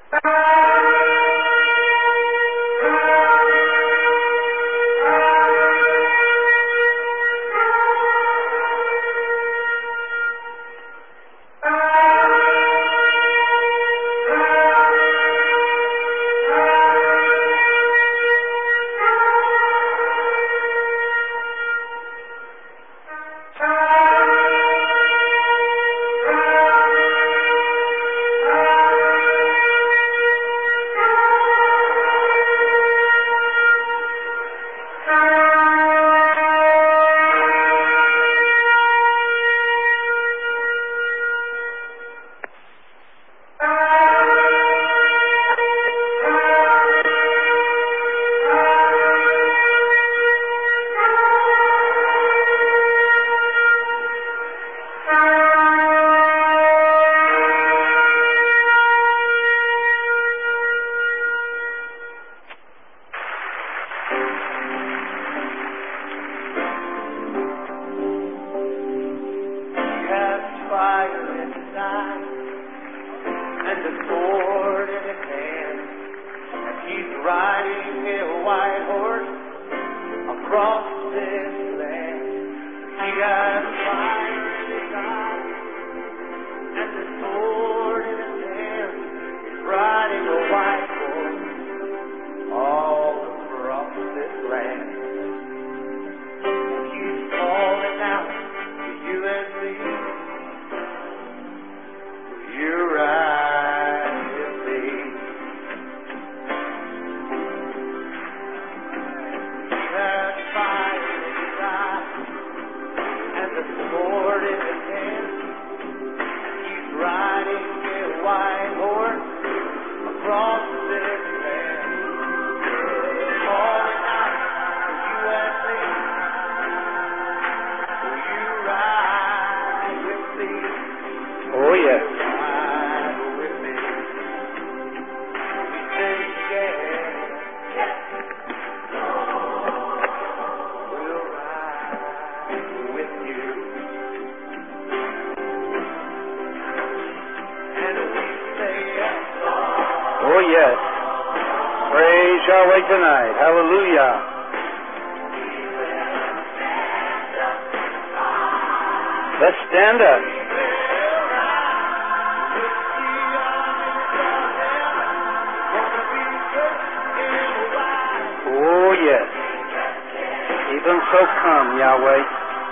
Tonight. Hallelujah. Let's stand up. Oh, yes. Even so come, Yahweh.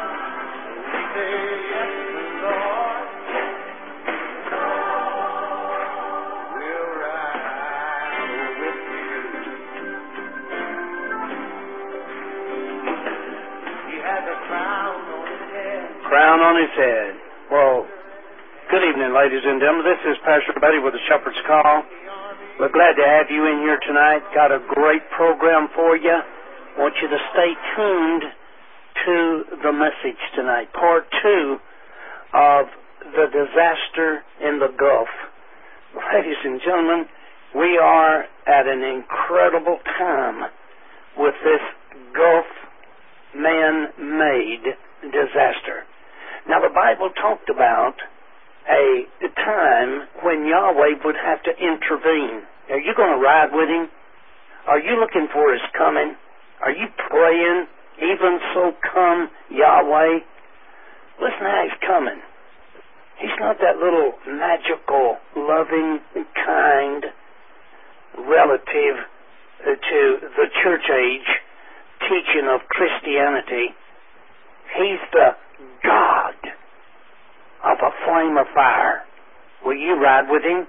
Crown on his head. Well, good evening, ladies and gentlemen. This is Pastor Buddy with the Shepherd's Call. We're glad to have you in here tonight. Got a great program for you. Want you to stay tuned to the message tonight. Part 2 of the disaster in the Gulf. Ladies and gentlemen, we are at an incredible time with this Gulf man-made disaster. Now, the Bible talked about a time when Yahweh would have to intervene. Are you going to ride with him? Are you looking for his coming? Are you praying, even so come Yahweh? Listen how he's coming. He's not that little magical, loving, kind relative to the church age teaching of Christianity. He's the God of a flame of fire. Will you ride with him?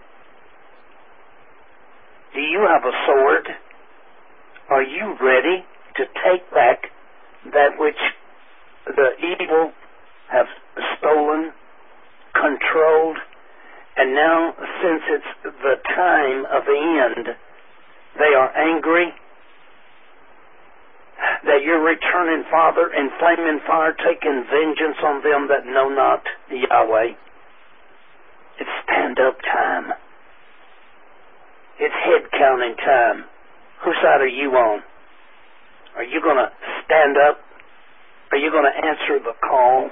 Do you have a sword? Are you ready to take back that which the evil have stolen, controlled, and now, since it's the time of the end, they are angry that you're returning, Father, in flaming fire, taking vengeance on them that know not Yahweh. It's stand-up time. It's head-counting time. Whose side are you on? Are you going to stand up? Are you going to answer the call?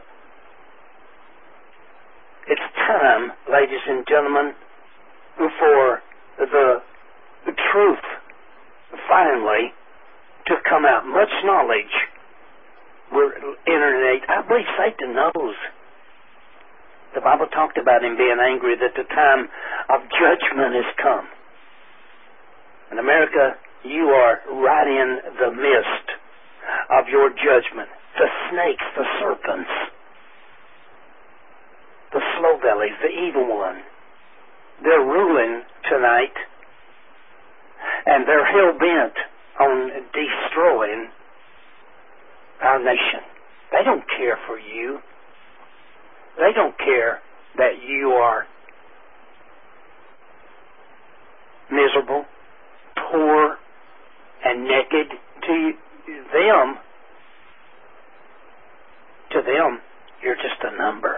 It's time, ladies and gentlemen, for the knowledge. We're entering an age. I believe Satan knows. The Bible talked about him being angry that the time of judgment has come. In America, you are right in the midst of your judgment. The snakes, the serpents, the slow bellies, the evil one, they're ruling tonight, and they're hell-bent on destroying our nation. They don't care for you. They don't care that you are miserable, poor, and naked. To them, you're just a number.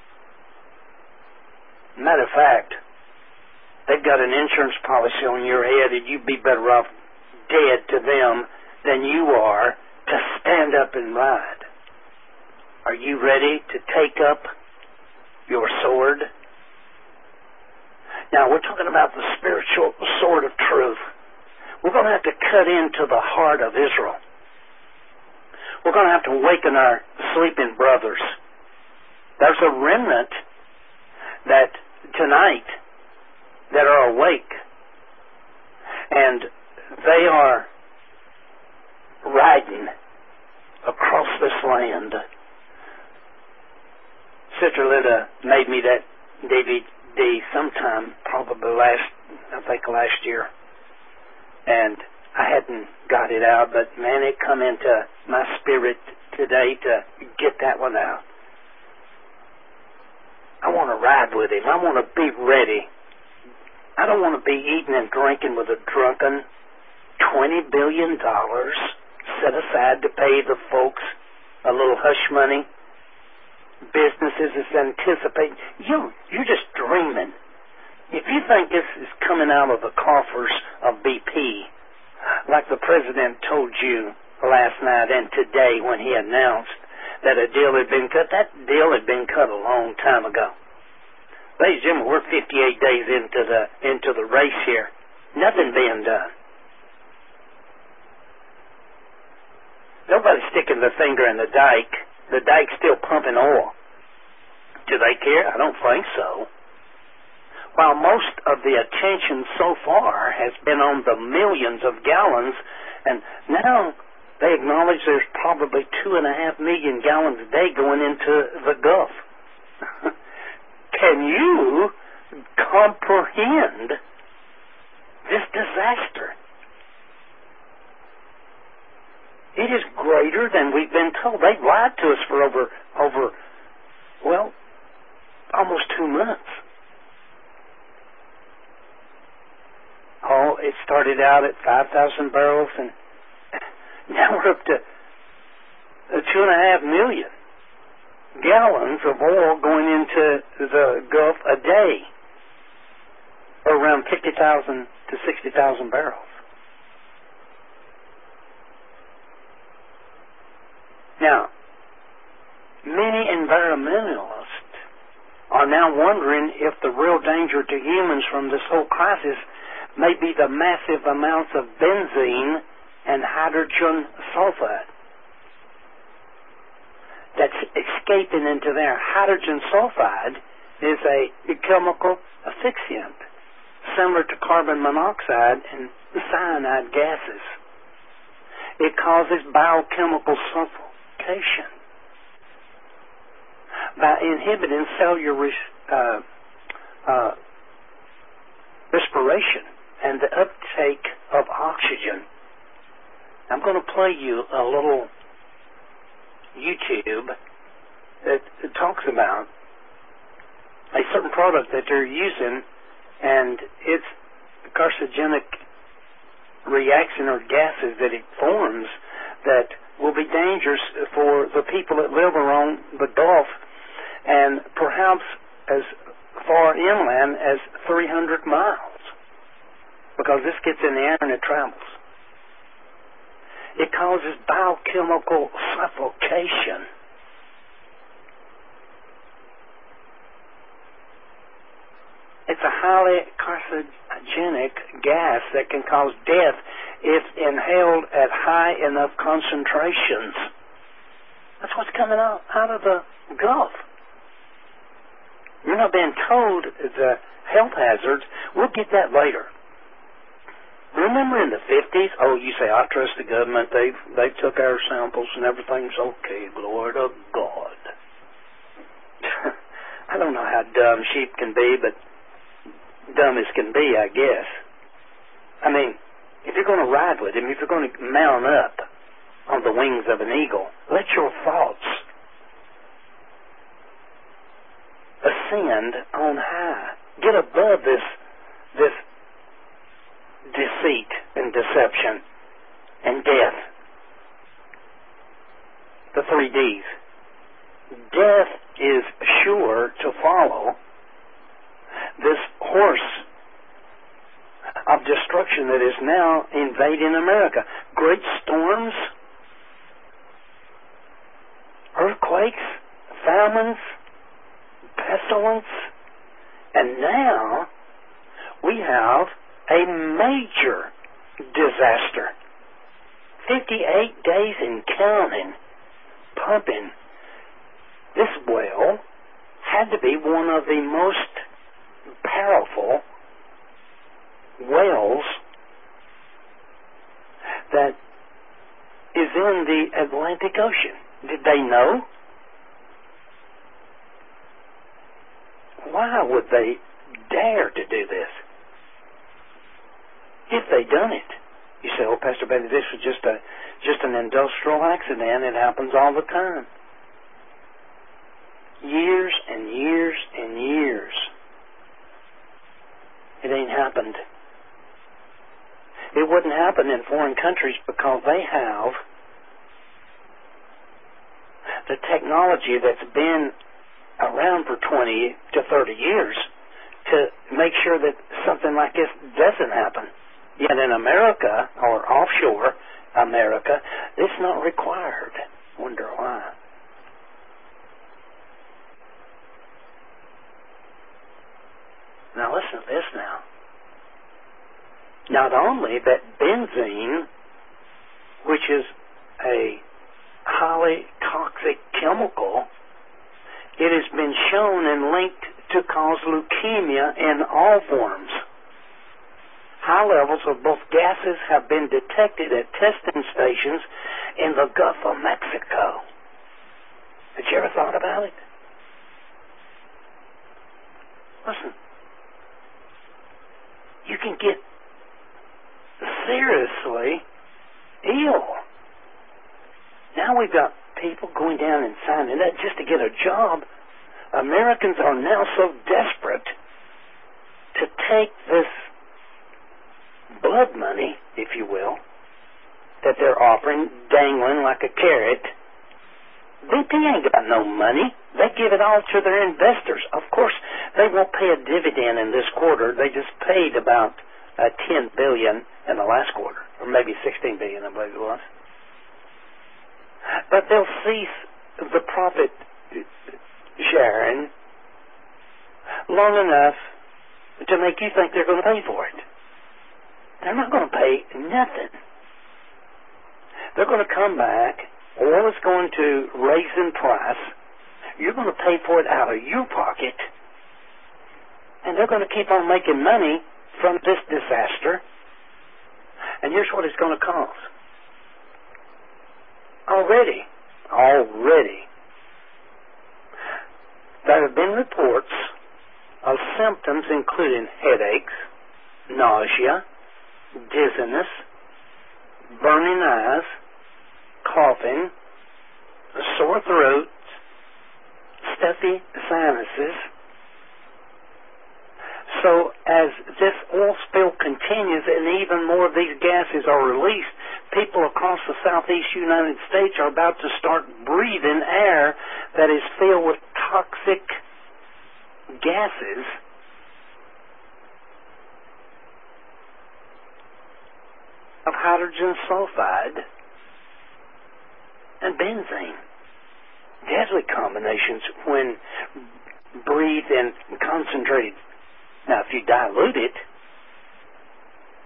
Matter of fact, they've got an insurance policy on your head, and you'd be better off dead to them than you are to stand up and ride. Are you ready to take up your sword? Now, we're talking about the spiritual sword of truth. We're going to have to cut into the heart of Israel. We're going to have to awaken our sleeping brothers. There's a remnant that tonight that are awake, and they are riding across this land. Sister Linda made me that DVD sometime, probably last year, and I hadn't got it out, but man, it come into my spirit today to get that one out. I want to ride with him. I want to be ready. I don't want to be eating and drinking with a drunken $20 billion set aside to pay the folks a little hush money. Businesses is anticipating. You're just dreaming. If you think this is coming out of the coffers of BP, like the president told you last night and today when he announced that a deal had been cut, that deal had been cut a long time ago. Ladies and gentlemen, we're 58 days into the race here. Nothing being done. Nobody's sticking their finger in the dike. The dike's still pumping oil. Do they care? I don't think so. While most of the attention so far has been on the millions of gallons, and now they acknowledge there's probably 2.5 million gallons a day going into the Gulf. Can you comprehend this disaster? It is greater than we've been told. They've lied to us for over almost 2 months. Oh, it started out at 5,000 barrels, and now we're up to 2.5 million gallons of oil going into the Gulf a day, or around 50,000 to 60,000 barrels. Now, many environmentalists are now wondering if the real danger to humans from this whole crisis may be the massive amounts of benzene and hydrogen sulfide that's escaping into there. Hydrogen sulfide is a chemical asphyxiant, similar to carbon monoxide and cyanide gases. It causes biochemical suffocation by inhibiting cellular respiration and the uptake of oxygen. I'm going to play you a little YouTube that talks about a certain product that they're using, and its carcinogenic reaction or gases that it forms that will be dangerous for the people that live around the Gulf and perhaps as far inland as 300 miles, because this gets in the air and it travels. It causes biochemical suffocation. It's a highly carcinogenic gas that can cause death if inhaled at high enough concentrations. That's what's coming out of the Gulf. You're not being told the health hazards. We'll get that later. Remember in the 50s? Oh, you say, I trust the government. They took our samples and everything's okay. Glory to God. I don't know how dumb sheep can be, but dumb as can be, I guess. I mean, if you're going to ride with him, if you're going to mount up on the wings of an eagle, let your thoughts ascend on high. Get above this deceit and deception and death. The 3 Ds. Death is sure to follow this horse of destruction that is now invading America. Great storms, earthquakes, famines, pestilence, and now we have a major disaster. 58 days and counting, pumping. This well had to be one of the most powerful wells that is in the Atlantic Ocean. Did they know? Why would they dare to do this? If they done it, you say, "Oh, Pastor Benny, this was just an industrial accident. It happens all the time." Years and years and years, it ain't happened. It wouldn't happen in foreign countries because they have the technology that's been around for 20 to 30 years to make sure that something like this doesn't happen. Yet in America, or offshore America, it's not required. Wonder why. Now listen to this now. Not only that benzene, which is a highly toxic chemical, it has been shown and linked to cause leukemia in all forms. High levels of both gases have been detected at testing stations in the Gulf of Mexico. Had you ever thought about it? Listen, you can get seriously ill. Now we've got people going down and signing up just to get a job. Americans are now so desperate to take this blood money, if you will, that they're offering, dangling like a carrot. BP ain't got no money. They give it all to their investors. Of course, they won't pay a dividend in this quarter. They just paid about $10 billion in the last quarter, or maybe $16 billion, I believe it was. But they'll cease the profit sharing long enough to make you think they're going to pay for it. They're not going to pay nothing. They're going to come back. Oil is going to raise in price. You're going to pay for it out of your pocket. And they're going to keep on making money from this disaster. And here's what it's going to cost. Already, there have been reports of symptoms including headaches, nausea, dizziness, burning eyes, coughing, sore throats, stuffy sinuses. So as this oil spill continues and even more of these gases are released, people across the southeast United States are about to start breathing air that is filled with toxic gases of hydrogen sulfide and benzene. Deadly combinations when breathed in concentrated. Now, if you dilute it,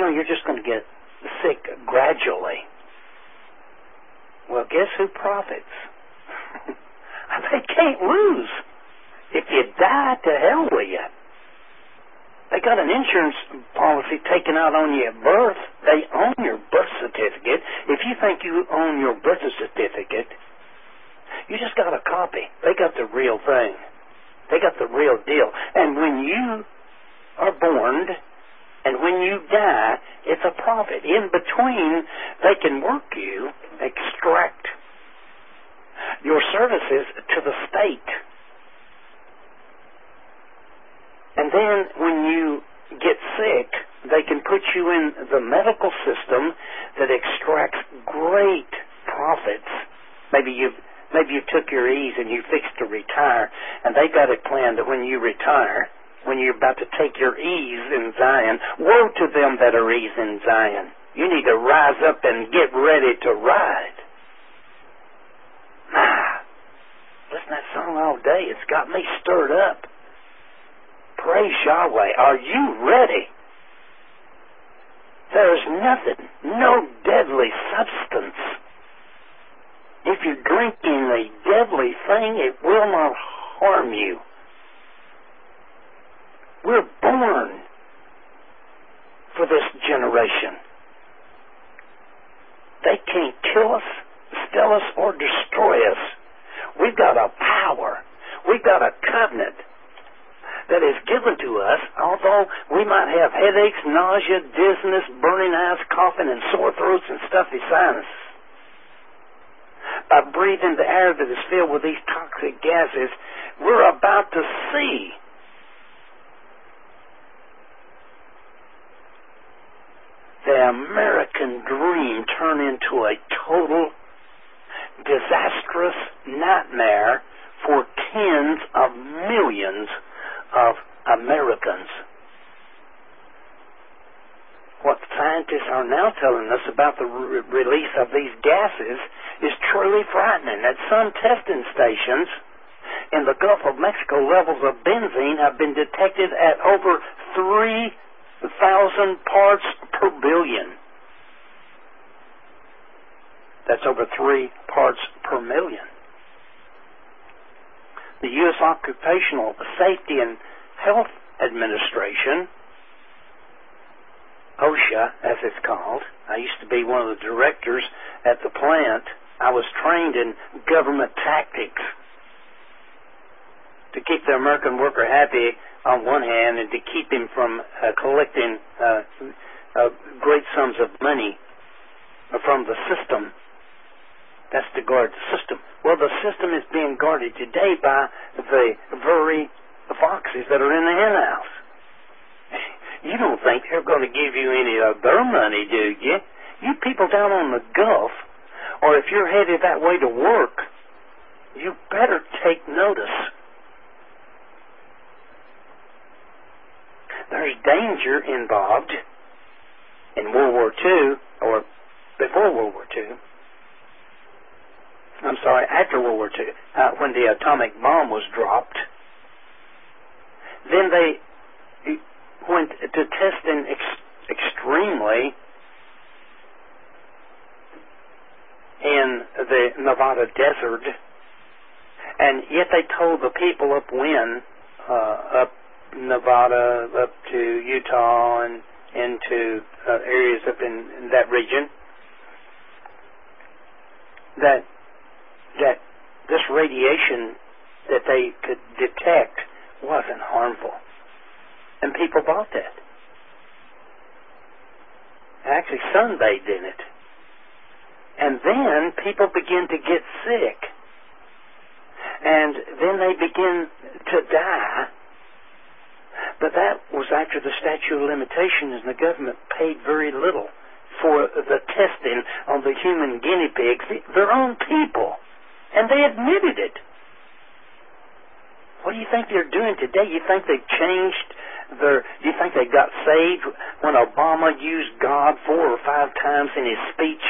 you're just going to get sick gradually. Well, guess who profits? They can't lose. If you die, to hell with you. They got an insurance policy taken out on you at birth. They own your birth certificate. If you think you own your birth certificate, you just got a copy. They got the real thing. They got the real deal. And when you are born and when you die, it's a profit. In between, they can work you, extract your services to the state. And then when you get sick, they can put you in the medical system that extracts great profits. Maybe you took your ease and you fixed to retire, and they got it planned that when you retire, when you're about to take your ease in Zion, woe to them that are ease in Zion. You need to rise up and get ready to ride. Listen to that song all day. It's got me stirred up. Praise Yahweh. Are you ready? There is nothing, no deadly substance. If you're drinking a deadly thing, it will not harm you. We're born for this generation. They can't kill us, steal us, or destroy us. We've got a power. We've got a covenant that is given to us, although we might have headaches, nausea, dizziness, burning eyes, coughing, and sore throats and stuffy sinuses. By breathing the air that is filled with these toxic gases, we're about to see the American dream turn into a total disastrous nightmare for tens of millions of Americans. What scientists are now telling us about the release of these gases is truly frightening. At some testing stations in the Gulf of Mexico, levels of benzene have been detected at over 3,000 parts per billion. That's over 3 parts per million. The U.S. Occupational Safety and Health Administration, OSHA, as it's called. I used to be one of the directors at the plant. I was trained in government tactics to keep the American worker happy on one hand and to keep him from collecting great sums of money from the system. That's to guard the system. Well, the system is being guarded today by the very foxes that are in the hen house. You don't think they're going to give you any of their money, do you? You people down on the Gulf, or if you're headed that way to work, you better take notice. There's danger involved in World War II, or before World War II. I'm sorry, after World War II, when the atomic bomb was dropped. Then they went to testing extremely in the Nevada desert, and yet they told the people upwind, up Nevada, up to Utah, and into areas up in that region, that this radiation that they could detect wasn't harmful. And people bought that. Actually sunbathed in it. And then people begin to get sick. And then they begin to die. But that was after the statute of limitations, and the government paid very little for the testing on the human guinea pigs, their own people. And they admitted it. What do you think they're doing today? You think they've changed you think they got saved when Obama used God 4 or 5 times in his speech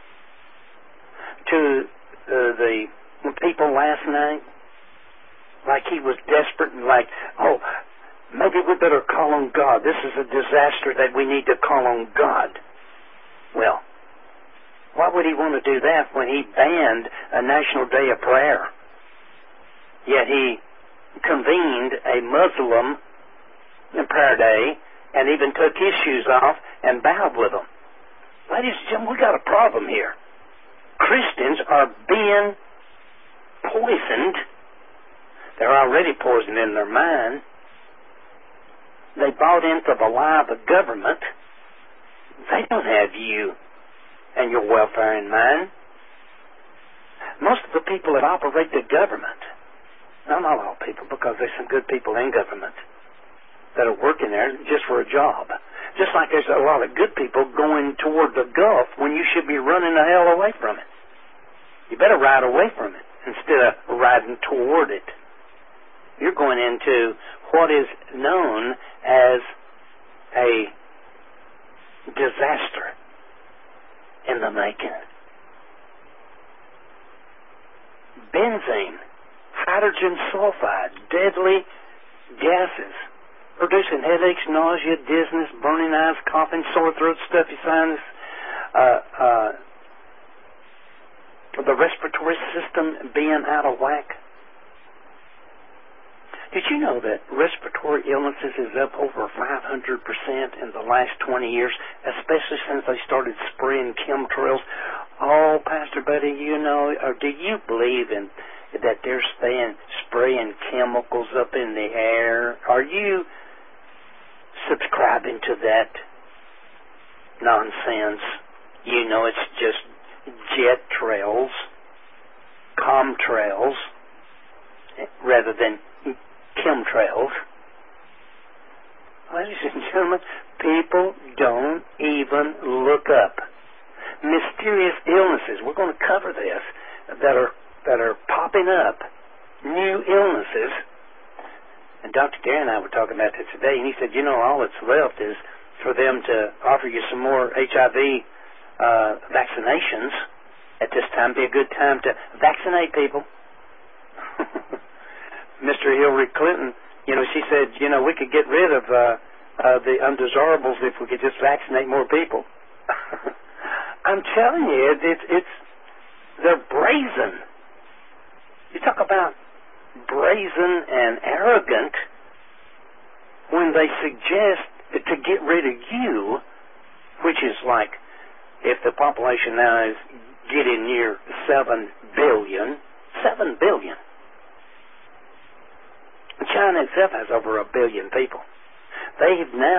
to the people last night? Like he was desperate and like, oh, Maybe we better call on God. This is a disaster that we need to call on God. Well, why would he want to do that when he banned a national day of prayer? Yet he convened a Muslim prayer day and even took his shoes off and bowed with them. Ladies and gentlemen, we got a problem here. Christians are being poisoned. They're already poisoned in their mind. They bought into the lie of the government. They don't have you and your welfare in mind. Most of the people that operate the government, not all people, because there's some good people in government that are working there just for a job. Just like there's a lot of good people going toward the Gulf when you should be running the hell away from it. You better ride away from it instead of riding toward it. You're going into what is known as a disaster in the making. Benzene, hydrogen sulfide, deadly gases, producing headaches, nausea, dizziness, burning eyes, coughing, sore throat, stuffy sinus, the respiratory system being out of whack. Did you know that respiratory illnesses is up over 500% in the last 20 years, especially since they started spraying chemtrails? Oh, Pastor Buddy, you know, or do you believe in that they're spraying chemicals up in the air? Are you subscribing to that nonsense? You know, it's just jet trails, comtrails, rather than chemtrails. Ladies and gentlemen, people don't even look up mysterious illnesses. We're going to cover this that are popping up, new illnesses. And Dr. Darren and I were talking about this today, and he said, you know, all that's left is for them to offer you some more HIV vaccinations at this time. Be a good time to vaccinate people. Mr. Hillary Clinton, you know, she said, you know, we could get rid of the undesirables if we could just vaccinate more people. I'm telling you, they're brazen. You talk about brazen and arrogant when they suggest to get rid of you, which is like if the population now is getting near 7 billion. 7 billion. China itself has over 1 billion people. They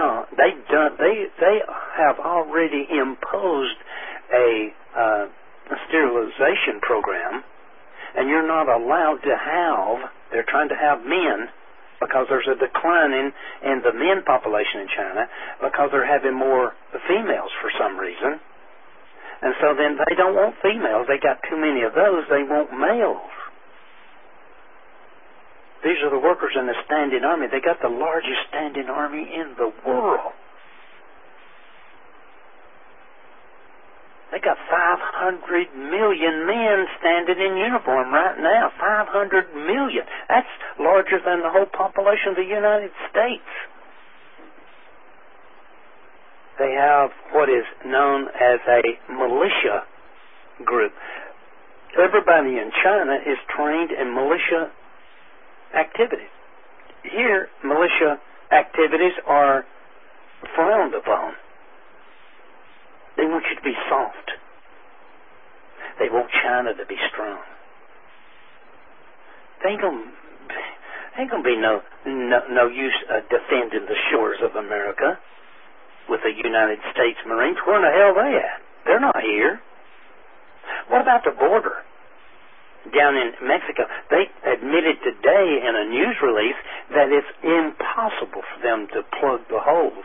have already imposed a sterilization program, and you're not allowed to have. They're trying to have men because there's a decline in the men population in China because they're having more females for some reason, and so then they don't want females. They got too many of those. They want males. These are the workers in the standing army. They got the largest standing army in the world. They got 500 million men standing in uniform right now. 500 million. That's larger than the whole population of the United States. They have what is known as a militia group. Everybody in China is trained in militia activities. Here, militia activities are frowned upon. They want you to be soft. They want China to be strong. There ain't gonna be no use defending the shores of America with the United States Marines. Where in the hell are they at? They're not here. What about the border? Down in Mexico, they admitted today in a news release that it's impossible for them to plug the holes.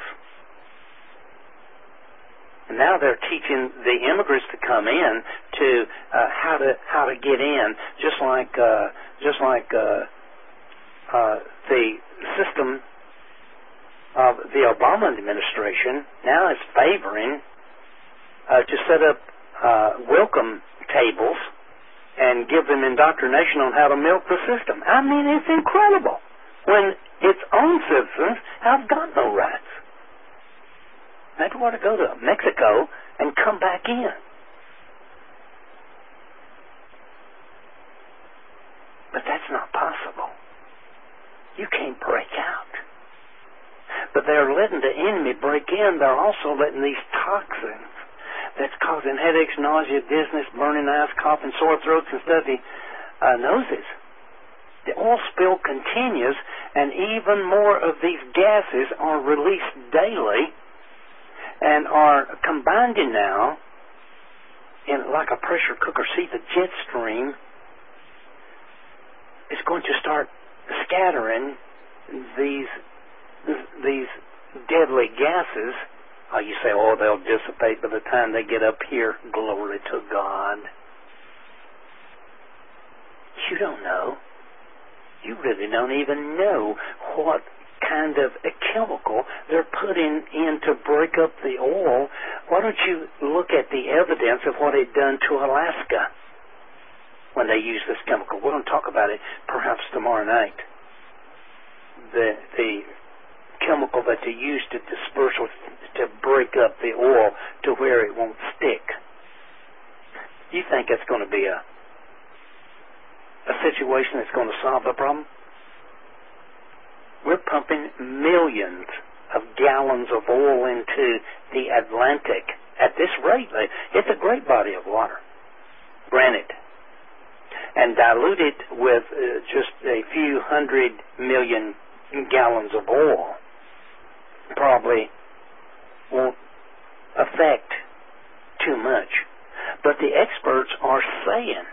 And now they're teaching the immigrants to come in to how to get in, just like the system of the Obama administration now is favoring to set up welcome tables and give them indoctrination on how to milk the system. I mean, it's incredible. when its own citizens have got no rights. Maybe we ought to go to Mexico and come back in. But that's not possible. You can't break out. But they're letting the enemy break in. They're also letting these toxins that's causing headaches, nausea, dizziness, burning eyes, coughing, sore throats, and stuffy noses. The oil spill continues, and even more of these gases are released daily and are combining now in like a pressure cooker. See, the jet stream is going to start scattering these deadly gases. Oh, you say, oh, they'll dissipate by the time they get up here. Glory to God. You don't know. You really don't even know what kind of a chemical they're putting in to break up the oil. Why don't you look at the evidence of what they've done to Alaska when they use this chemical? We're going to talk about it perhaps tomorrow night. The chemical that they use to disperse or to break up the oil to where it won't stick. You think it's going to be a situation that's going to solve the problem? We're pumping millions of gallons of oil into the Atlantic at this rate. It's a great body of water, granted, and diluted with just a few 100 million gallons of oil probably won't affect too much. But the experts are saying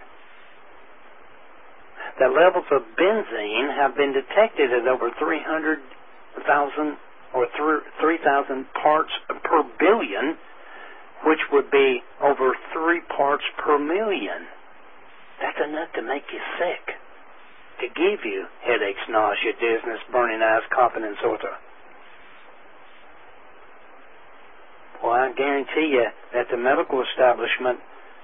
that levels of benzene have been detected at over 300,000 or 3,000 parts per billion, which would be over 3 parts per million. That's enough to make you sick, to give you headaches, nausea, dizziness, burning eyes, coughing, and sore throat. Well, I guarantee you that the medical establishment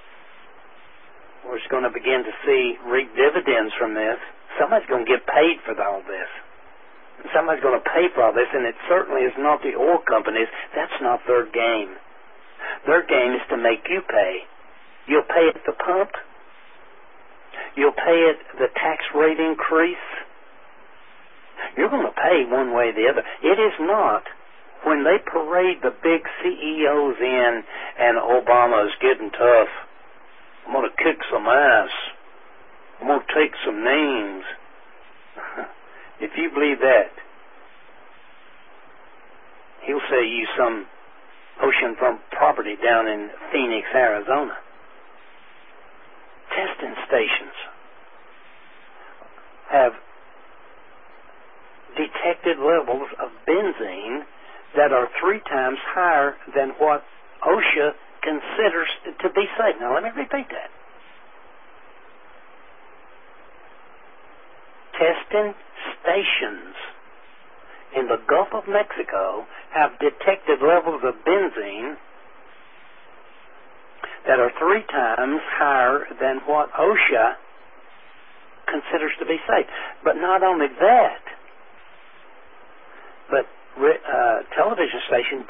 is going to begin to reap dividends from this. Somebody's going to get paid for all this. Somebody's going to pay for all this, and it certainly is not the oil companies. That's not their game. Their game is to make you pay. You'll pay at the pump. You'll pay at the tax rate increase. You're going to pay one way or the other. It is not when they parade the big CEOs in and Obama's getting tough. I'm going to kick some ass. I'm going to take some names. If you believe that, he'll sell you some oceanfront property down in Phoenix, Arizona. Testing stations have detected levels of benzene that are 3 times higher than what OSHA considers to be safe. Now, let me repeat that. Testing stations in the Gulf of Mexico have detected levels of benzene that are 3 times higher than what OSHA considers to be safe. But not only that, but television station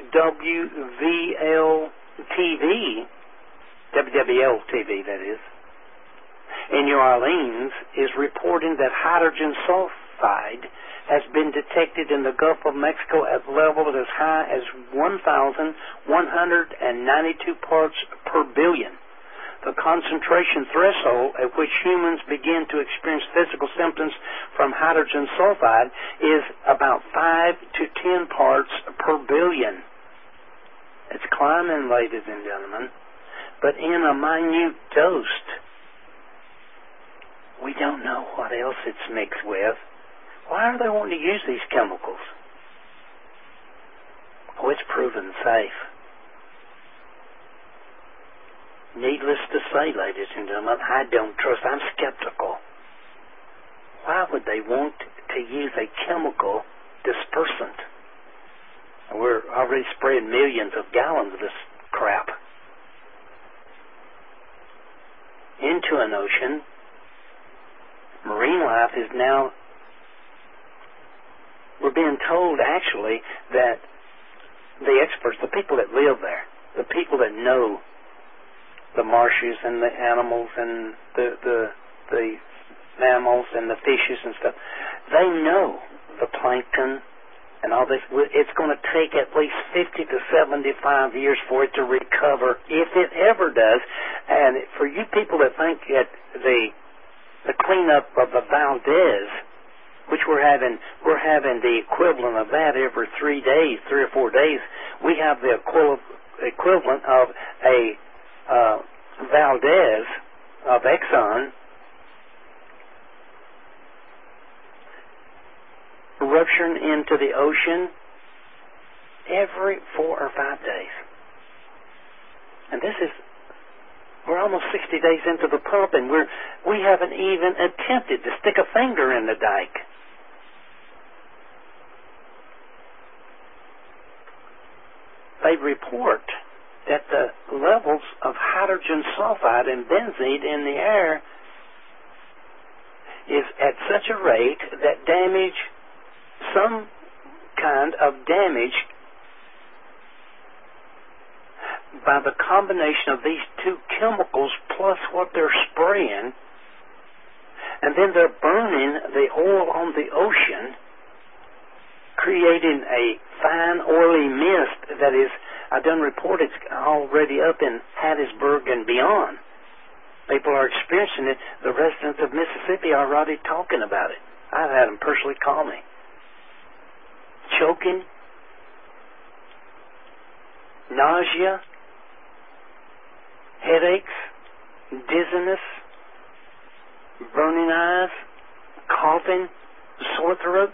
WWL-TV, that is, in New Orleans, is reporting that hydrogen sulfide has been detected in the Gulf of Mexico at levels as high as 1,192 parts per billion. The concentration threshold at which humans begin to experience physical symptoms from hydrogen sulfide is about 5 to 10 parts per billion. It's climbing, ladies and gentlemen, but in a minute dose. We don't know what else it's mixed with. Why are they wanting to use these chemicals? Oh, it's proven safe. Needless to say, ladies and gentlemen, I don't trust. I'm skeptical. Why would they want to use a chemical dispersant? We're already spraying millions of gallons of this crap into an ocean. Marine life is now we're being told actually that the experts, the people that live there, the people that know the marshes and the animals and the mammals and the fishes and stuff, they know the plankton and all this. It's going to take at least 50 to 75 years for it to recover, if it ever does. And for you people that think that the cleanup of the Valdez, which we're having the equivalent of that every 3 days, 3 or 4 days, we have the equivalent of a Valdez of Exxon rupturing into the ocean every 4 or 5 days. And we're almost 60 days into the pump, and we haven't even attempted to stick a finger in the dike. They report that the levels of hydrogen sulfide and benzene in the air is at such a rate that some kind of damage by the combination of these two chemicals plus what they're spraying, and then they're burning the oil on the ocean, creating a fine oily mist that is, I done reported, already up in Hattiesburg and beyond. People are experiencing it. The residents of Mississippi are already talking about it. I've had them personally call me. Choking, nausea, headaches, dizziness, burning eyes, coughing, sore throats.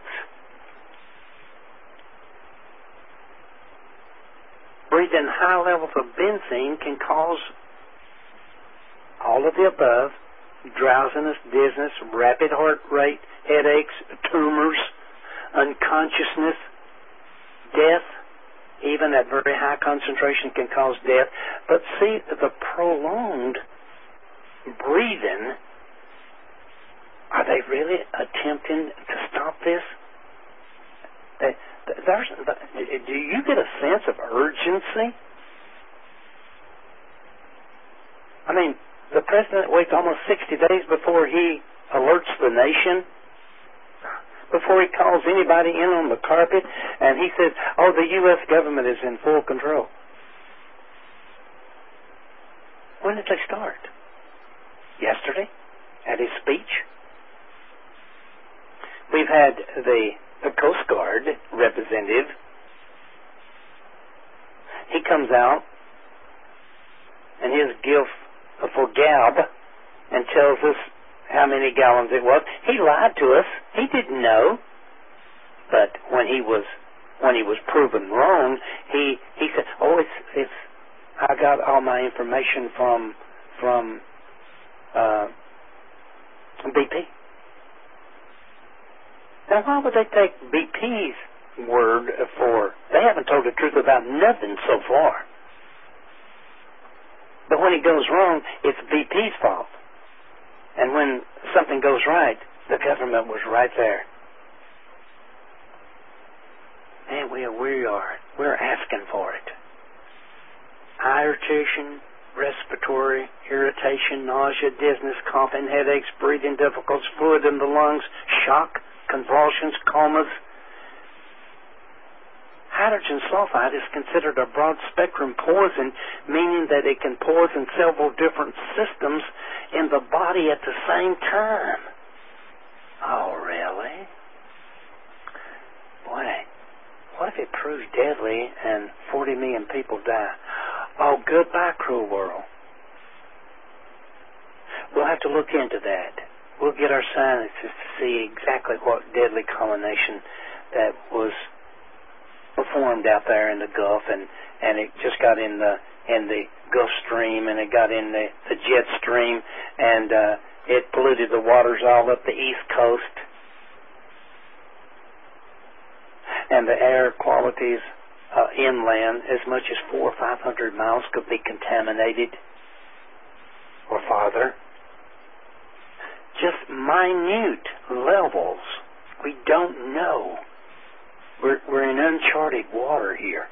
Breathing high levels of benzene can cause all of the above: drowsiness, dizziness, rapid heart rate, headaches, tumors, unconsciousness, death. Even at very high concentration can cause death. But see, the prolonged breathing, are they really attempting to stop this? Do you get a sense of urgency? I mean, the president waits almost 60 days before he alerts the nation, before he calls anybody in on the carpet, and he says, oh, the U.S. government is in full control. When did they start? Yesterday? At his speech? We've had the Coast Guard representative. He comes out in his gift for gab and tells us how many gallons it was. He lied to us. He didn't know. But when he was proven wrong, he said, "Oh, it's I got all my information from BP." Now, why would they take BP's word for? They haven't told the truth about nothing so far. But when it goes wrong, it's BP's fault. And when something goes right, the government was right there. And we're asking for it. Eye irritation, respiratory irritation, nausea, dizziness, coughing, headaches, breathing difficulties, fluid in the lungs, shock, convulsions, comas. Hydrogen sulfide is considered a broad-spectrum poison, meaning that it can poison several different systems in the body at the same time. Oh, really? Boy, what if it proves deadly and 40 million people die? Oh, goodbye, cruel world. We'll have to look into that. We'll get our scientists to see exactly what deadly combination that was performed out there in the Gulf, and it just got in the Gulf Stream, and it got in the jet stream, and it polluted the waters all up the East Coast, and the air qualities inland, as much as 400 or 500 miles, could be contaminated, or farther. Just minute levels. We don't know We're in uncharted water here.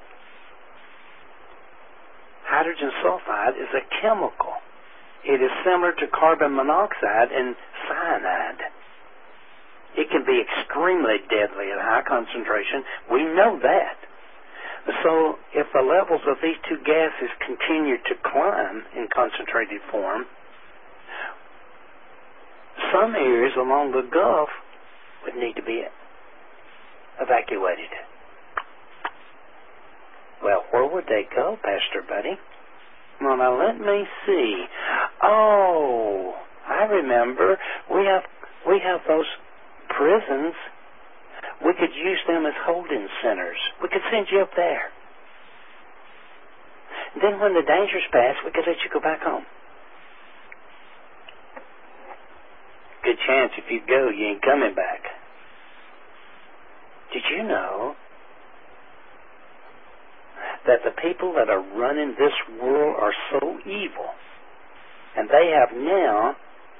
Hydrogen sulfide is a chemical. It is similar to carbon monoxide and cyanide. It can be extremely deadly at high concentration. We know that. So if the levels of these two gases continue to climb in concentrated form, some areas along the Gulf would need to be evacuated. Well, where would they go, Pastor Buddy? Well, now let me see. Oh, I remember. We have those prisons. We could use them as holding centers. We could send you up there. Then when the danger's passed, we could let you go back home. Good chance if you go, you ain't coming back. Did you know that the people that are running this world are so evil, and they have now,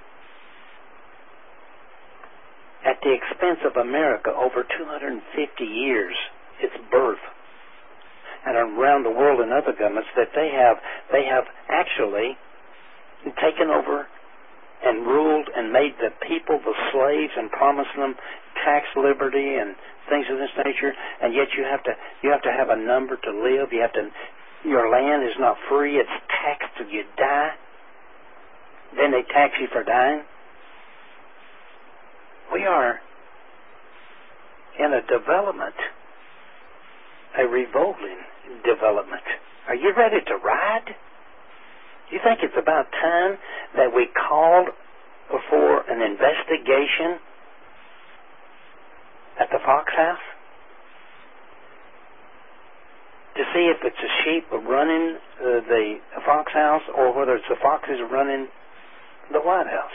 at the expense of America, over 250 years, its birth, and around the world in other governments, that they have actually taken over and ruled and made the people the slaves and promised them tax liberty and things of this nature, and yet you have to have a number to live. Your land is not free. It's taxed till you die. Then they tax you for dying. We are in a development, a revolting development. Are you ready to ride? Do you think it's about time that we called for an investigation at the Fox House to see if it's a sheep running the Fox House or whether it's the foxes running the White House?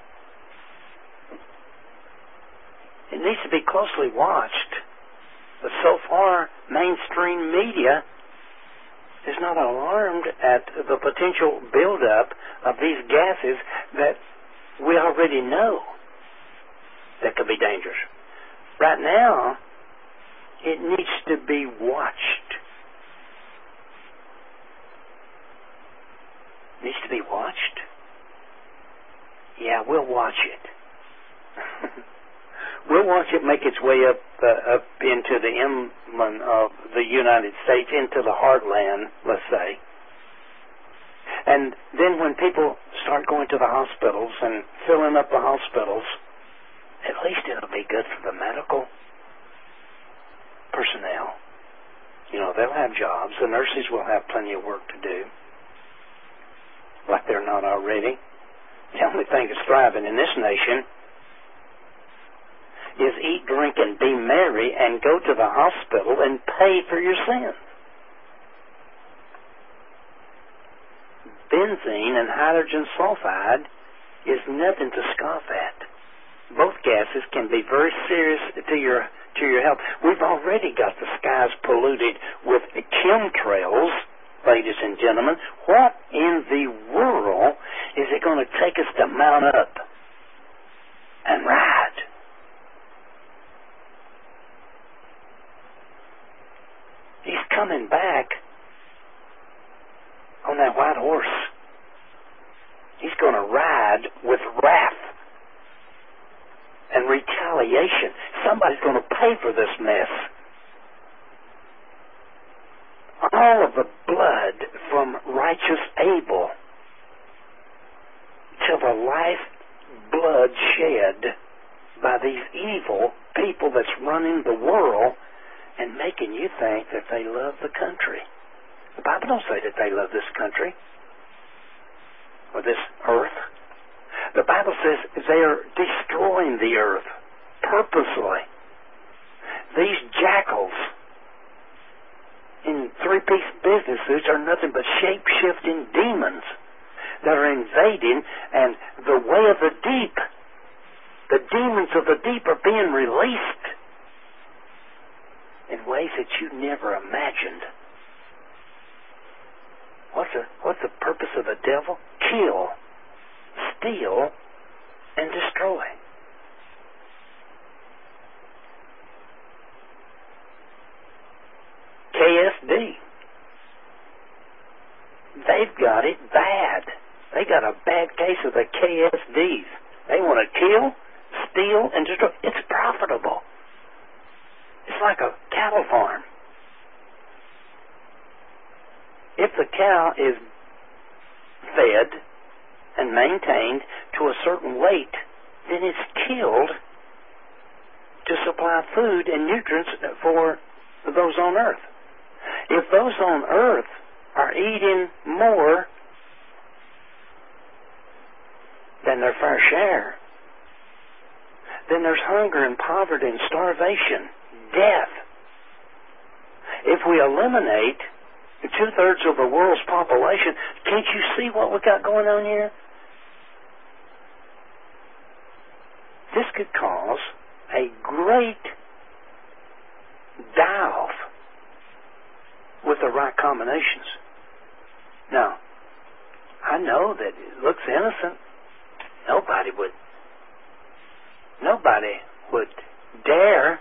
It needs to be closely watched. But so far, mainstream media is not alarmed at the potential buildup of these gases that we already know that could be dangerous. Right now, it needs to be watched. Needs to be watched? Yeah, we'll watch it. We'll watch it make its way up into the inland of the United States, into the heartland, let's say. And then when people start going to the hospitals and filling up the hospitals, at least it'll be good for the medical personnel. You know, they'll have jobs. The nurses will have plenty of work to do, like they're not already. The only thing that's thriving in this nation is eat, drink, and be merry and go to the hospital and pay for your sins. Benzene and hydrogen sulfide is nothing to scoff at. Both gases can be very serious to your health. We've already got the skies polluted with chemtrails, ladies and gentlemen. What in the world is it going to take us to mount up and ride? He's coming back on that white horse. He's going to ride with wrath and retaliation. Somebody's going to pay for this mess. All of the blood from righteous Abel to the life blood shed by these evil people that's running the world and making you think that they love the country. The Bible don't say that they love this country or this earth. The Bible says they are destroying the earth purposely. These jackals in three-piece business suits are nothing but shape-shifting demons that are invading, and the way of the deep, the demons of the deep are being released in ways that you never imagined. What's the purpose of the devil? Kill, steal, and destroy. got it bad. They got a bad case of the KSDs. They want to kill, steal, and destroy. It's profitable. It's like a cattle farm. If the cow is fed and maintained to a certain weight, then it's killed to supply food and nutrients for those on earth. If those on earth are eating more than their fair share, then there's hunger and poverty and starvation, death. If we eliminate 2/3 of the world's population, can't you see what we got going on here? This could cause a great die-off with the right combinations. Now, I know that it looks innocent. Nobody would dare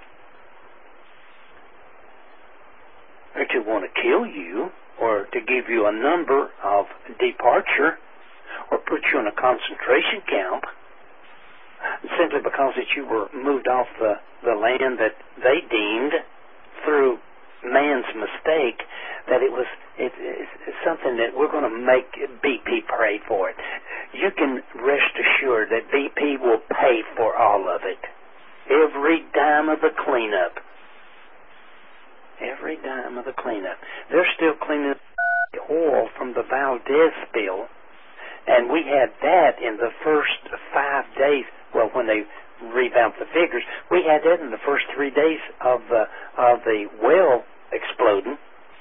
to want to kill you or to give you a number of departure or put you in a concentration camp simply because that you were moved off the land that they deemed through man's mistake that it's something that we're going to make BP pay for it. You can rest assured that BP will pay for all of it. Every dime of the cleanup. Every dime of the cleanup. They're still cleaning up the oil from the Valdez spill, and we had that in the first 5 days. Well, when they revamped the figures, we had that in the first 3 days of the well exploding.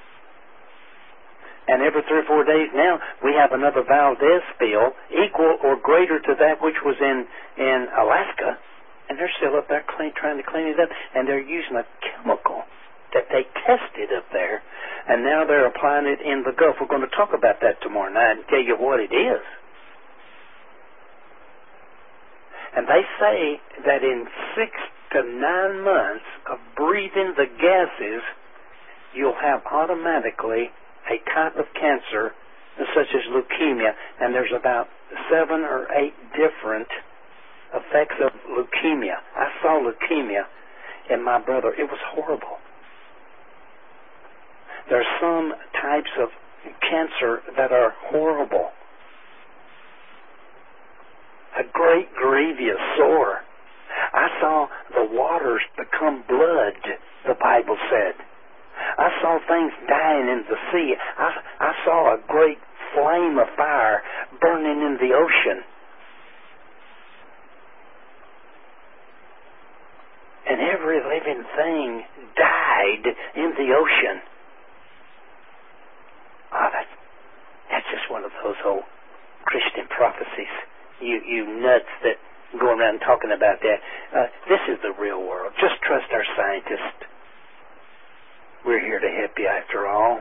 And every 3 or 4 days now, we have another Valdez spill equal or greater to that which was in Alaska, and they're still up there trying to clean it up, and they're using a chemical that they tested up there, and now they're applying it in the Gulf. We're going to talk about that tomorrow night and tell you what it is. And they say that in 6 to 9 months of breathing the gases, you'll have automatically a type of cancer such as leukemia, and there's about 7 or 8 different effects of leukemia. I saw leukemia in my brother. It was horrible. There's some types of cancer that are horrible. A great grievous sore. I saw the waters become blood, the Bible said. I saw things dying in the sea. I saw a great flame of fire burning in the ocean. And every living thing died in the ocean. Oh, that's just one of those old Christian prophecies. You nuts that go around talking about that. This is the real world. Just trust our scientists. We're here to help you after all.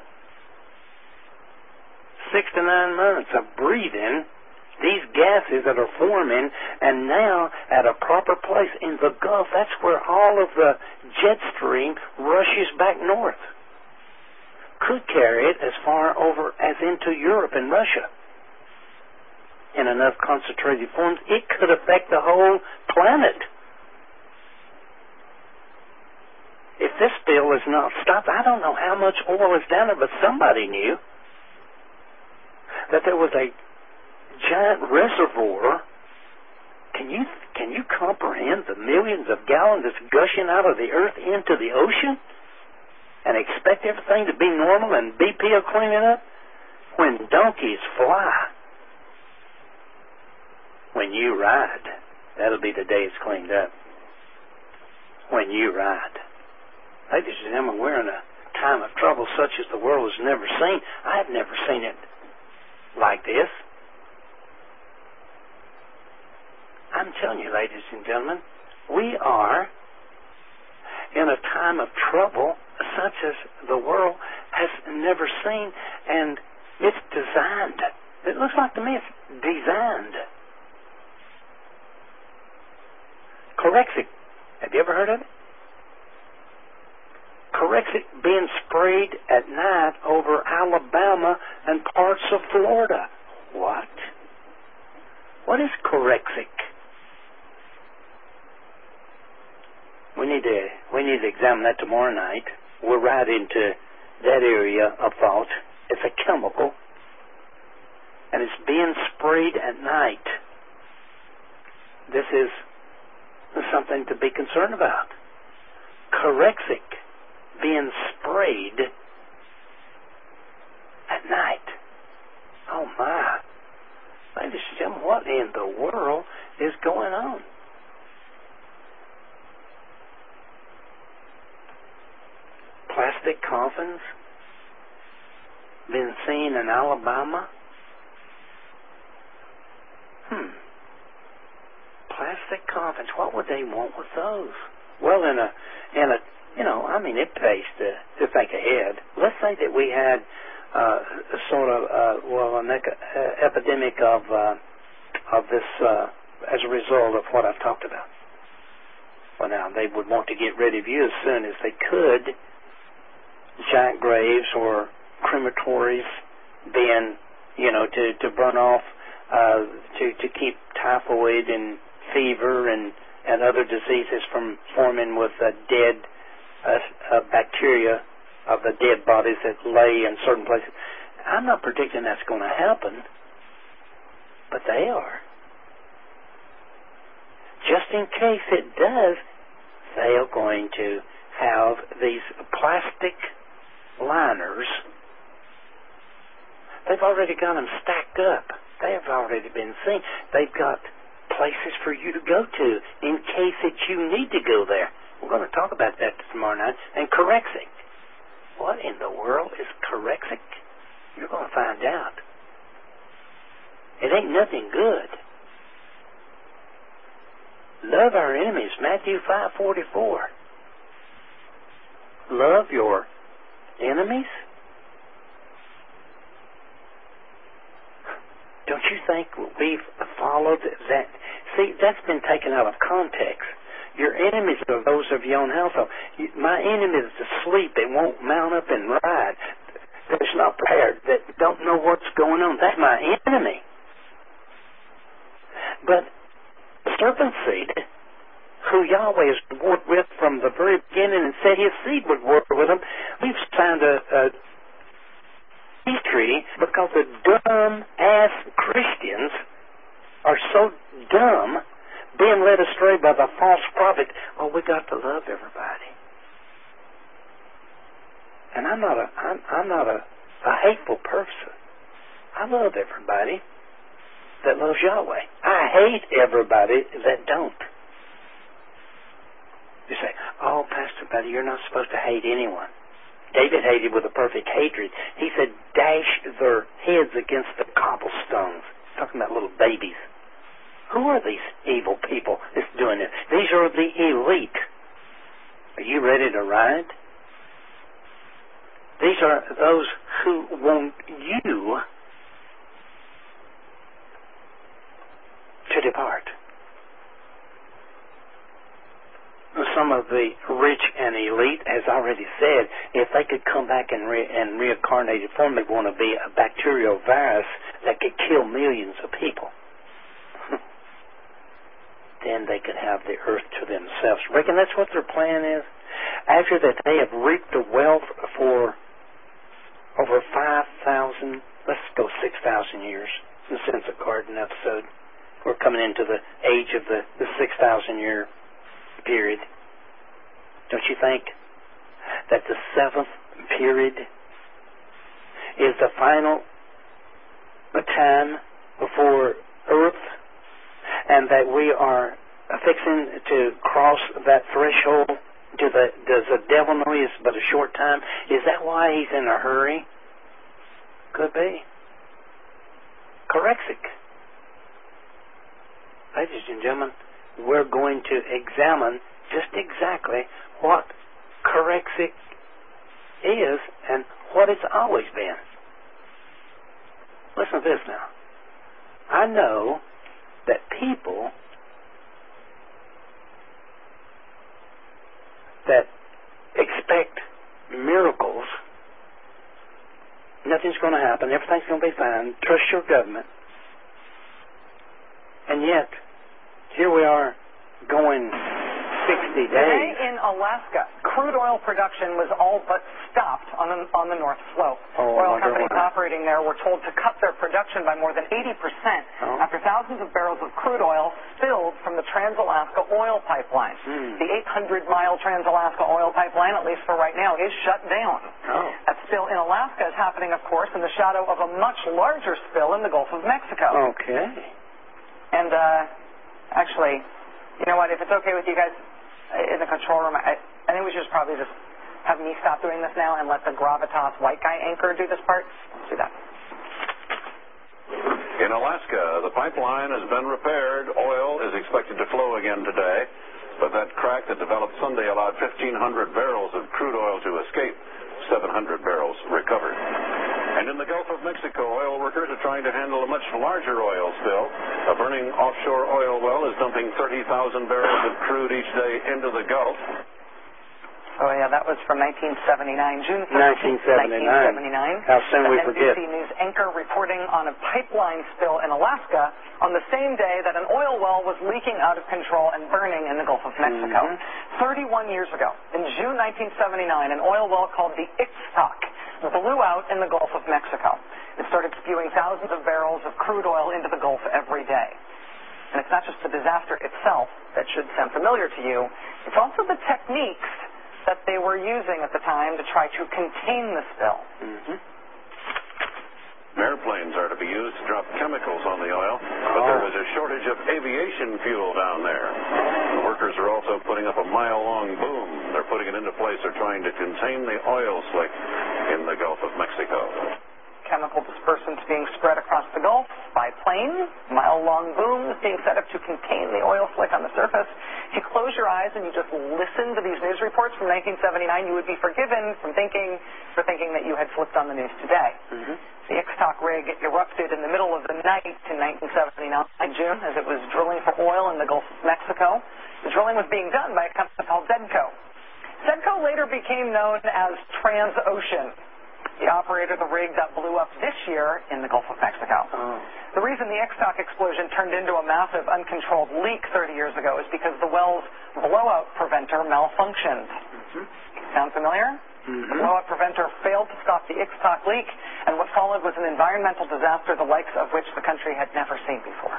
6 to 9 months of breathing these gases that are forming, and now at a proper place in the Gulf, that's where all of the jet stream rushes back north. Could carry it as far over as into Europe and Russia. In enough concentrated forms, it could affect the whole planet. If this spill is not stopped, I don't know how much oil is down there, but somebody knew that there was a giant reservoir. Can you comprehend the millions of gallons that's gushing out of the earth into the ocean and expect everything to be normal and BP will clean it up? When donkeys fly, when you ride, that'll be the day it's cleaned up. When you ride. Ladies and gentlemen, we're in a time of trouble such as the world has never seen. I've never seen it like this. I'm telling you, ladies and gentlemen, we are in a time of trouble such as the world has never seen, and it's designed. It looks like to me it's designed. Corexit. Have you ever heard of it? Corexit being sprayed at night over Alabama and parts of Florida. What? What is Corexic? We need to examine that tomorrow night. We're right into that area of thought. It's a chemical, and it's being sprayed at night. This is something to be concerned about. Corexic being sprayed at night. Oh my. Ladies and gentlemen, what in the world is going on? Plastic coffins been seen in Alabama. Plastic coffins. What would they want with those? Well, it pays to think ahead. Let's say that we had an epidemic of this as a result of what I've talked about. Well, now they would want to get rid of you as soon as they could. Giant graves or crematories being, to burn off, to keep typhoid and fever and other diseases from forming with dead bacteria of the dead bodies that lay in certain places. I'm not predicting that's going to happen, but they are. Just in case it does, they are going to have these plastic liners. They've already got them stacked up. They have already been seen. They've got places for you to go to in case that you need to go there. We're going to talk about that tomorrow night. And Corexic. What in the world is Corexic? You're going to find out. It ain't nothing good. Love our enemies, Matthew 5:44. Love your enemies? Don't you think we've followed that? See, that's been taken out of context. Your enemies are those of your own household. My enemy is asleep. They won't mount up and ride. That's not prepared. That don't know what's going on. That's my enemy. But the serpent seed, who Yahweh has worked with from the very beginning and said his seed would work with them, we've signed a peace treaty because the dumb-ass Christians are so dumb, being led astray by the false prophet. Oh, we got to love everybody. And I'm not a hateful person. I love everybody that loves Yahweh. I hate everybody that don't. You say, oh, Pastor Buddy, you're not supposed to hate anyone. David hated with a perfect hatred. He said, dash their heads against the cobblestones. He's talking about little babies. Who are these evil people that's doing this? These are the elite. Are you ready to ride? These are those who want you to depart. Some of the rich and elite, as I already said, if they could come back in reincarnated form, they want to be a bacterial virus that could kill millions of people. Then they could have the earth to themselves. Reckon that's what their plan is? After that they have reaped the wealth for over 5,000, let's go 6,000 years, the Sense of Garden episode. We're coming into the age of the 6,000 year period. Don't you think that the seventh period is the final time before earth, and that we are fixing to cross that threshold? Does the devil know it's but a short time? Is that why he's in a hurry? Could be. Corexic. Ladies and gentlemen, we're going to examine just exactly what Corexic is and what it's always been. Listen to this now. I know that people that expect miracles Nothing's going to happen. Everything's going to be fine. Trust your government. And yet, here we are going 60 days. Today in Alaska, crude oil production was all but stopped on the North Slope. Oil companies operating there were told to cut their production by more than 80% after thousands of barrels of crude oil spilled from the Trans-Alaska oil pipeline. The 800-mile Trans-Alaska oil pipeline, at least for right now, is shut down. That spill in Alaska is happening, of course, in the shadow of a much larger spill in the Gulf of Mexico. Okay. And actually, you know what, if it's okay with you guys in the control room, I think we should probably just have me stop doing this now and let the Gravitas white guy anchor do this part. Let's do that. In Alaska, the pipeline has been repaired. Oil is expected to flow again today, but that crack that developed Sunday allowed 1,500 barrels of crude oil to escape. 700 barrels recovered. And in the Gulf of Mexico, oil workers are trying to handle a much larger oil spill. A burning offshore oil well is dumping 30,000 barrels of crude each day into the Gulf. Oh, yeah, that was from 1979, June 13th, 1979. How soon we forget. NBC News anchor reporting on a pipeline spill in Alaska on the same day that an oil well was leaking out of control and burning in the Gulf of Mexico. 31 years ago, in June 1979, an oil well called the Ixtoc blew out in the Gulf of Mexico. It started spewing thousands of barrels of crude oil into the Gulf every day. And it's not just the disaster itself that should sound familiar to you, it's also the techniques that they were using at the time to try to contain the spill. Airplanes are to be used to drop chemicals on the oil, but there is a shortage of aviation fuel down there. The workers are also putting up a mile-long boom. They're putting it into place. They're trying to contain the oil slick in the Gulf of Mexico. Chemical dispersants being spread across the Gulf by plane, mile-long booms being set up to contain the oil slick on the surface. If you close your eyes and you just listen to these news reports from 1979, you would be forgiven for thinking that you had flipped on the news today. The Ixtoc rig erupted in the middle of the night in 1979 in June as it was drilling for oil in the Gulf of Mexico. The drilling was being done by a company called Zedco. Zedco later became known as Transocean. He operated the rig that blew up this year in the Gulf of Mexico. The reason the Ixtoc explosion turned into a massive uncontrolled leak 30 years ago is because the well's blowout preventer malfunctioned. Sound familiar? The blowout preventer failed to stop the Ixtoc leak, and what followed was an environmental disaster the likes of which the country had never seen before.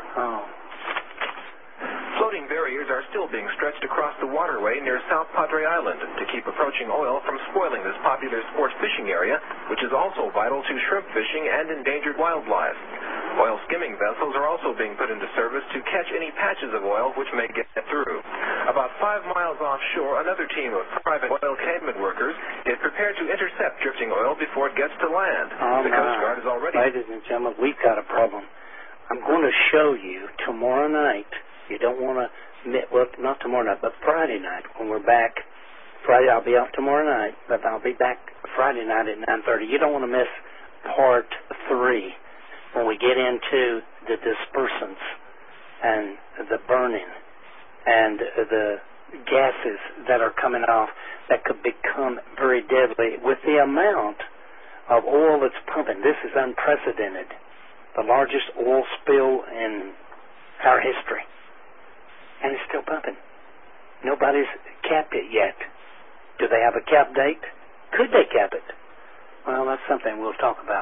Floating barriers are still being stretched across the waterway near South Padre Island to keep approaching oil from spoiling this popular sport fishing area, which is also vital to shrimp fishing and endangered wildlife. Oil skimming vessels are also being put into service to catch any patches of oil which may get through. About 5 miles offshore, another team of private oil containment workers is prepared to intercept drifting oil before it gets to land. The Coast Guard is already... Ladies and gentlemen, we've got a problem. I'm going to show you tomorrow night. You don't want to, well, not tomorrow night, but Friday night when we're back. Friday, I'll be off tomorrow night, but I'll be back Friday night at 9:30. You don't want to miss part 3 when we get into the dispersants and the burning and the gases that are coming off that could become very deadly with the amount of oil that's pumping. This is unprecedented. The largest oil spill in our history. And it's still pumping. Nobody's capped it yet. Do they have a cap date? Could they cap it? Well, that's something we'll talk about.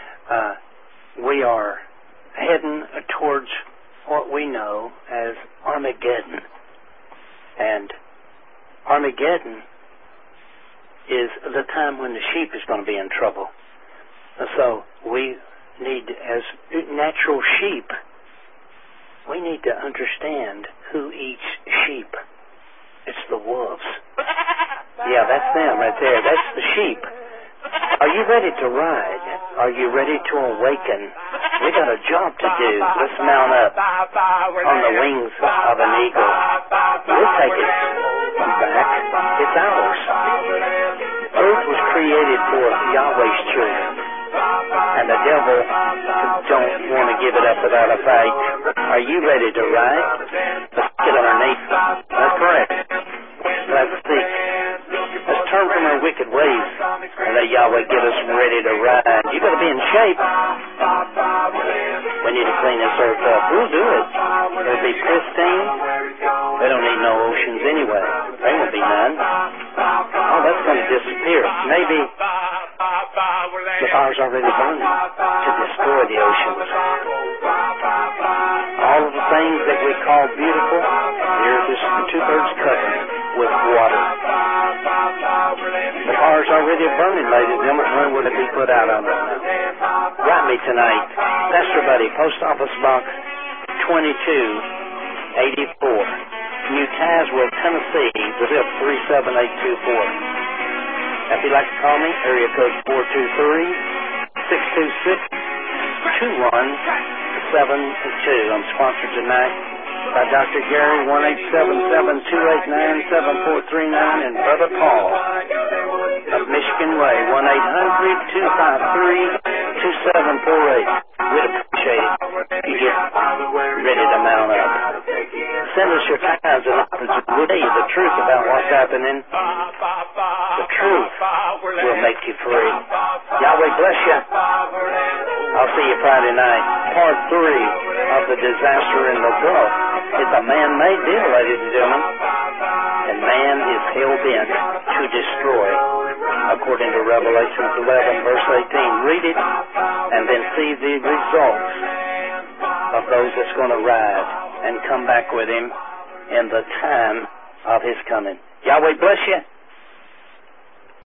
We are heading towards what we know as Armageddon. And Armageddon is the time when the sheep is going to be in trouble. So we need, as natural sheep, we need to understand who eats sheep. It's the wolves. Yeah, that's them right there. That's the sheep. Are you ready to ride? Are you ready to awaken? We got a job to do. Let's mount up on the wings of an eagle. We'll take it back. It's ours. Earth was created for Yahweh's children. And the devil don't want to give it up without a fight. Are you ready to ride? Let's get underneath. That's correct. Let's seek. Let's turn from our wicked ways and let Yahweh get us ready to ride. You better shape. We need to clean this earth up. We'll do it. It'll be pristine. They don't need no oceans anyway. There won't be none. Oh, that's going to disappear. Maybe the fire's already burning to destroy the oceans. All of the things that we call beautiful, the earth is two-thirds covered with water. The fire's already burning, ladies and gentlemen. When will it be put out? I don't know. Write me tonight. Pastor Buddy, Post Office Box 2284, New Tazewell, Tennessee, zip 37824. If you'd like to call me, area code 423-626-2172. I'm sponsored tonight by Dr. Gary, 1-877-289-7439, and Brother Paul of Michigan Way, 1-800-253-2748. We'd appreciate it if you get ready to mount up. Send us your tithes and offerings. We'll tell you the truth about what's happening. The truth will make you free. Yahweh bless you. I'll see you Friday night. Part 3 of the disaster in the Gulf. It's a man-made deal, ladies and gentlemen. And man is hell-bent to destroy, according to Revelation 11, verse 18. Read it, and then see the results of those that's going to ride and come back with him in the time of his coming. Yahweh bless you.